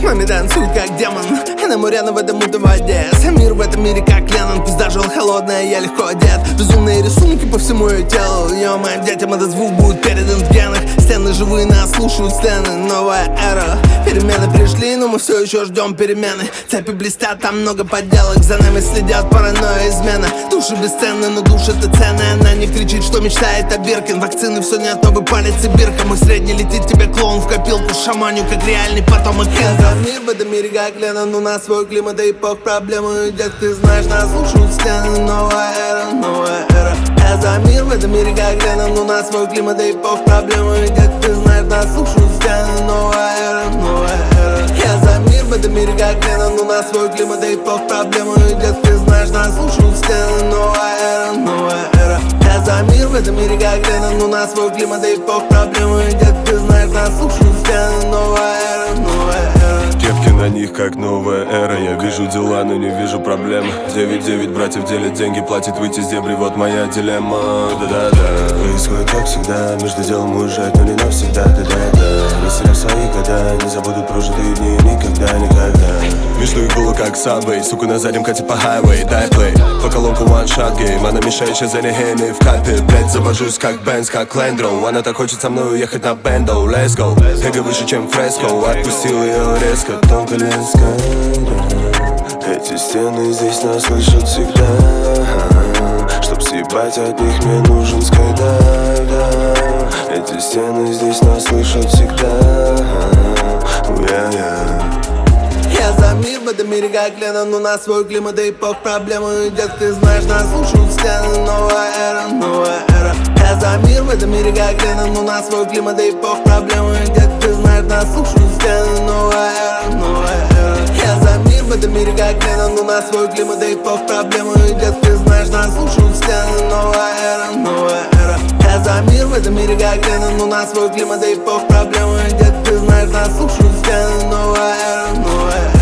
Маме танцует как демон, она моряна в этой мутной воде. Сам мир в этом мире как Леннон, пизда жил холодная, я легко одет. Безумные рисунки по всему ее телу, ее моим детям этот звук будет передан в генах. Стены живые, нас слушают стены, новая эра. Перемены пришли, но мы все еще ждем перемены. Цепи блестят, там много подделок, за нами следят паранойя и измена. Души бесценны, но душа это ценная. Она не кричит, что мечтает о Биркин. Вакцины все нет, новый палец и бирка. Мой средний летит тебе клоун в копилку, шаманю как реальный потомок Кинга. Мир в этом мире как Леннон, у нас свой климат и эпох. Проблемы идет, ты знаешь, нас слушают стены. Новая эра, новая эра. Я за мир в этом мире как Леннон, у нас свой климат и эпох. Проблемы идет, ты знаешь, нас слушают стены. Новая эра, новая эра. Я за мир в этом мире как Леннон, у нас свой климат и эпох. Проблемы идет, ты знаешь, нас слушают стены. Новая эра, новая эра. Я за мир в этом мире как Леннон, у нас свой климат и эпох. Проблемы идет, ты знаешь, нас слушают стены. Новая эра, новая эра. Кепки на них как новая эра. Я вижу дела, но не вижу проблем. 9-9 братьев делят деньги, платит выйти с дебри, вот моя дилемма. Да-да-да. Происходит как всегда, между делом уезжать, но не навсегда. Да-да-да. Растеряв свои года, не забуду прожитые дни никогда, никогда. Между их было как сабвей, сука на заднем кате по хайвей. Дай плей, по колонку one shot game. Она мешает сейчас за нехейной в капе. Блять, завожусь как Бенз, как Лендроу. Она так хочет со мной уехать на бендо. Let's go, эго выше, чем фреско. Отпустил ее резко, тонко леска. Эти стены здесь нас слышат всегда. Чтоб съебать от них, мне нужен скайдайв, да. Эти стены здесь нас слышат всегда. Я за мир в этом мире как Леннон, у нас свой климат и эпох. Проблемы идет, ты знаешь, нас слушают стены. Новая эра, новая эра. Я за мир в этом мире как Леннон, у нас свой климат и эпох. Проблемы идет, ты знаешь, нас слушают стены. Новая эра, новая эра. Я за мир в этом мире как Леннон, у нас свой климат и эпох. Проблемы идет, ты знаешь, нас слушают стены. Новая эра, новая эра. Я за мир в этом мире как Леннон, у нас свой климат и эпох. Проблемы идет, ты знаешь, нас слушают стены. Новая эра, новая эра.